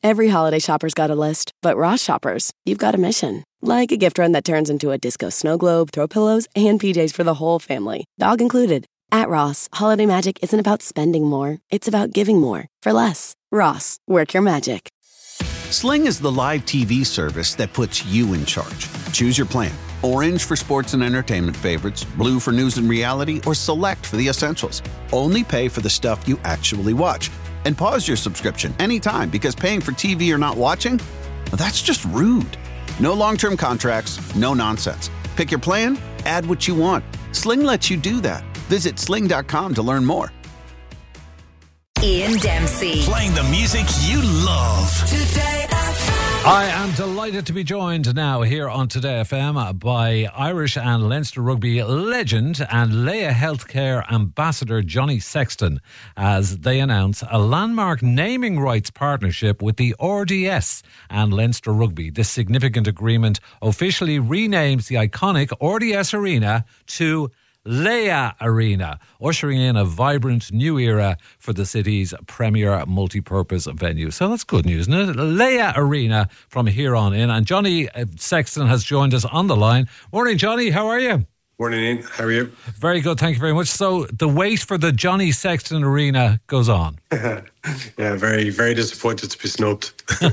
Every holiday shopper's got a list, but Ross shoppers, you've got a mission. Like a gift run that turns into a disco snow globe, throw pillows, and PJs for the whole family, dog included. At Ross, holiday magic isn't about spending more, it's about giving more for less. Ross, work your magic. Sling is the live TV service that puts you in charge. Choose your plan. Orange for sports and entertainment favorites, blue for news and reality, or select for the essentials. Only pay for the stuff you actually watch. And pause your subscription anytime, because paying for TV you're not watching? Well, that's just rude. No long-term contracts, no nonsense. Pick your plan, add what you want. Sling lets you do that. Visit sling.com to learn more. Ian Dempsey. Playing the music you love. Today FM. I am delighted to be joined now here on Today FM by Irish and Leinster rugby legend and Leia Healthcare Ambassador Johnny Sexton as they announce a landmark naming rights partnership with the RDS and Leinster Rugby. This significant agreement officially renames the iconic RDS Arena to Leia Arena, ushering in a vibrant new era for the city's premier multi-purpose venue. So that's good news, isn't it? Leia Arena from here on in. And Johnny Sexton has joined us on the line. Morning, Johnny. How are you? Morning, Ian. How are you? Very good. Thank you very much. So the wait for the Johnny Sexton Arena goes on. Yeah, very, very disappointed to be snubbed.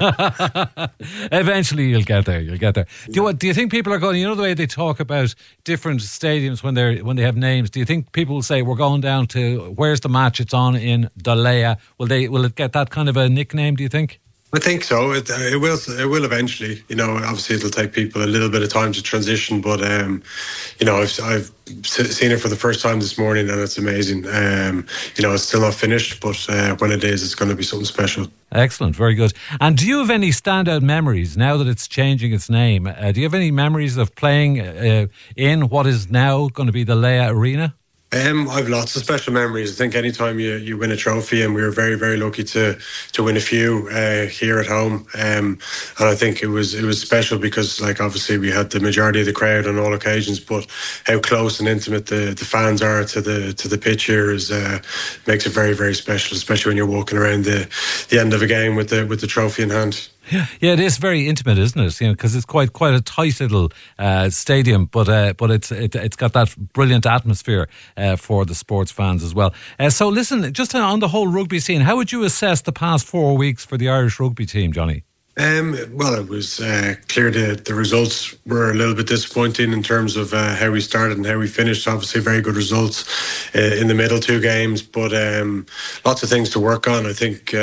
Eventually you'll get there. Do you think people are going, you know the way they talk about different stadiums when they have names, do you think people will say we're going down to where's the match it's on in Dalea? Will it get that kind of a nickname, do you think? I think so. It will eventually. You know, obviously it'll take people a little bit of time to transition, but you know, I've seen it for the first time this morning, and it's amazing. You know, it's still not finished, but when it is, it's going to be something special. Excellent, very good. And do you have any standout memories now that it's changing its name? Do you have any memories of playing in what is now going to be the Leia Arena? I've lots of special memories. I think anytime you win a trophy, and we were very, very lucky to win a few here at home. And I think it was special because, like, obviously we had the majority of the crowd on all occasions, but how close and intimate the fans are to the pitch here makes it very, very special, especially when you're walking around the end of a game with the trophy in hand. Yeah, it is very intimate, isn't it? You know, because it's quite a tight little stadium, but it's got that brilliant atmosphere for the sports fans as well. So, listen, just on the whole rugby scene, how would you assess the past 4 weeks for the Irish rugby team, Johnny? Well, it was clear that the results were a little bit disappointing in terms of how we started and how we finished. Obviously, very good results in the middle 2 games, but lots of things to work on. I think,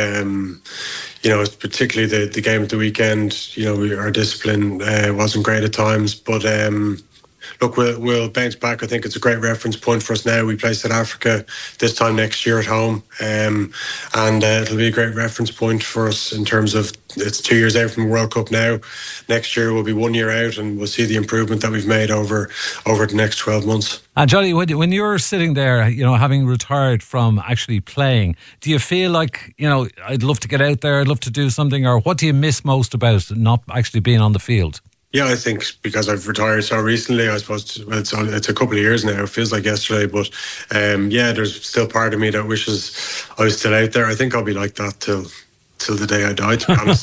you know, particularly the game at the weekend, you know, our discipline wasn't great at times, but look, we'll bounce back. I think it's a great reference point for us now. We play South Africa this time next year at home, and it'll be a great reference point for us in terms of it's 2 years out from the World Cup now. Next year will be 1 year out, and we'll see the improvement that we've made over the next 12 months. And Johnny, when you're sitting there, you know, having retired from actually playing, do you feel like, you know, I'd love to get out there, I'd love to do something, or what do you miss most about not actually being on the field? Yeah, I think because I've retired so recently, I suppose it's a couple of years now. It feels like yesterday, but yeah, there's still part of me that wishes I was still out there. I think I'll be like that till the day I die, to be honest.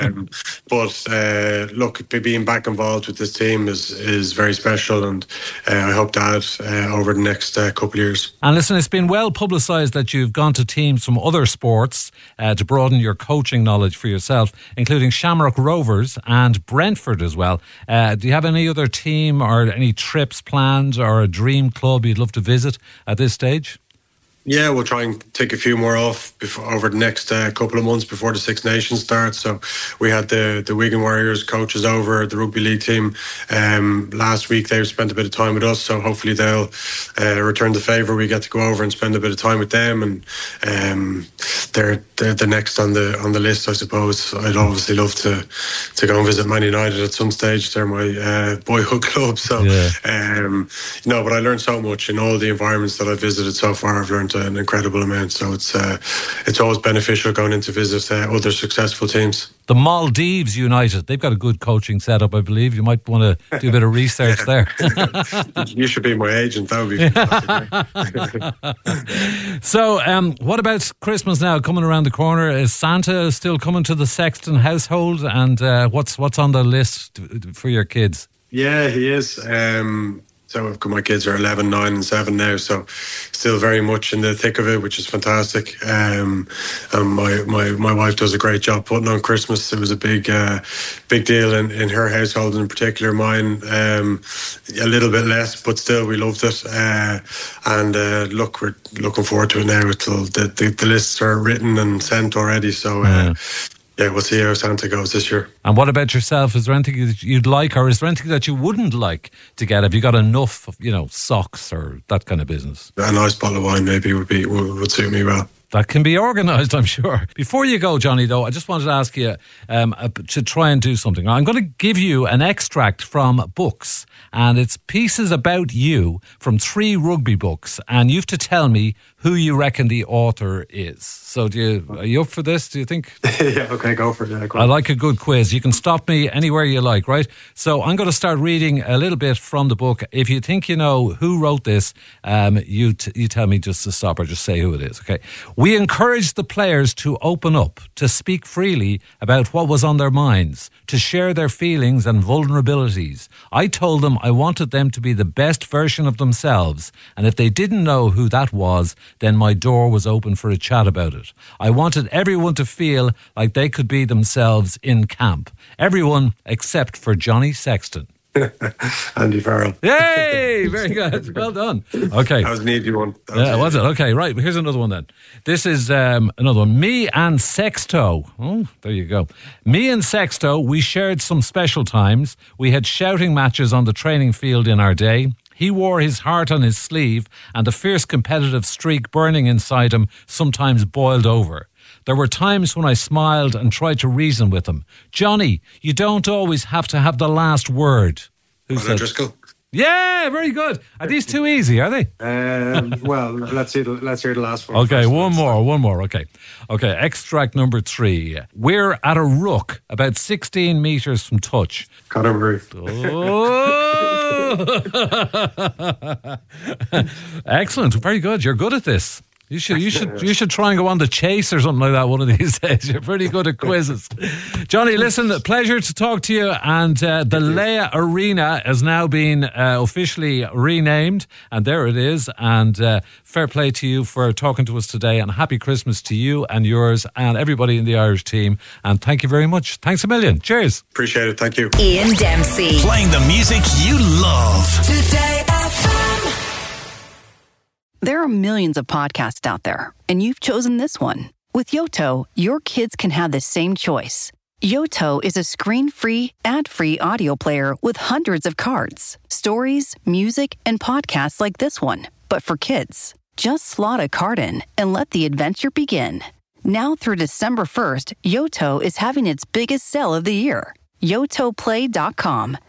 But look, being back involved with this team is very special, and I hope to add over the next couple of years. And listen, it's been well publicised that you've gone to teams from other sports to broaden your coaching knowledge for yourself, including Shamrock Rovers and Brentford as well. Do you have any other team or any trips planned or a dream club you'd love to visit at this stage? Yeah, we'll try and take a few more off over the next couple of months before the Six Nations starts. So we had the Wigan Warriors coaches over, the rugby league team. Last week they spent a bit of time with us, so hopefully they'll return the favour. We get to go over and spend a bit of time with them, and they're the next on the list, I suppose. I'd obviously love to go and visit Man United at some stage. They're my boyhood club. So, yeah. No, but I learned so much in all the environments that I've visited so far. I've learned an incredible amount. So it's always beneficial going in to visit other successful teams. The Maldives United, they've got a good coaching setup, I believe. You might want to do a bit of research there. You should be my agent. That would be fantastic. So, what about Christmas now coming around the corner? Is Santa still coming to the Sexton household? And what's on the list for your kids? Yeah, he is. So my kids are 11, 9 and 7 now, so still very much in the thick of it, which is fantastic. And my wife does a great job putting on Christmas. It was a big deal in her household, in particular mine. A little bit less, but still we loved it. Look, we're looking forward to it now. The lists are written and sent already, so... Yeah, we'll see how Santa goes this year. And what about yourself? Is there anything that you'd like, or is there anything that you wouldn't like to get? Have you got enough, socks or that kind of business? A nice bottle of wine maybe would suit me well. That can be organised, I'm sure. Before you go, Johnny, though, I just wanted to ask you to try and do something. I'm going to give you an extract from books, and it's pieces about you from 3 rugby books, and you have to tell me who you reckon the author is. So are you up for this, do you think? Yeah, okay, go for it. Yeah, I like a good quiz. You can stop me anywhere you like, right? So I'm going to start reading a little bit from the book. If you think you know who wrote this, you tell me just to stop or just say who it is, okay? We encouraged the players to open up, to speak freely about what was on their minds, to share their feelings and vulnerabilities. I told them I wanted them to be the best version of themselves, and if they didn't know who that was, then my door was open for a chat about it. I wanted everyone to feel like they could be themselves in camp. Everyone except for Johnny Sexton. Andy Farrell. Yay! Very good. Well done. Okay. That was an easy one. Was it? Okay, right. Here's another one then. This is another one. Me and Sexto. Oh, there you go. Me and Sexto, we shared some special times. We had shouting matches on the training field in our day. He wore his heart on his sleeve, and the fierce competitive streak burning inside him sometimes boiled over. There were times when I smiled and tried to reason with him. Johnny, you don't always have to have the last word. Who said? Driscoll. Yeah, very good. Are these too easy, are they? Well, let's hear the last one. Okay, one more. Okay, extract number 3. We're at a ruck about 16 metres from touch. Conor Murray. Oh! Excellent, very good. You're good at this. You should try and go on The Chase or something like that one of these days. You're pretty good at quizzes. Johnny, listen, pleasure to talk to you. And the Leia Arena has now been officially renamed. And there it is. And fair play to you for talking to us today. And happy Christmas to you and yours and everybody in the Irish team. And thank you very much. Thanks a million. Cheers. Appreciate it. Thank you. Ian Dempsey. Playing the music you love. Today FM. There are millions of podcasts out there, and you've chosen this one. With Yoto, your kids can have the same choice. Yoto is a screen-free, ad-free audio player with hundreds of cards, stories, music, and podcasts like this one, but for kids. Just slot a card in and let the adventure begin. Now through December 1st, Yoto is having its biggest sale of the year. YotoPlay.com.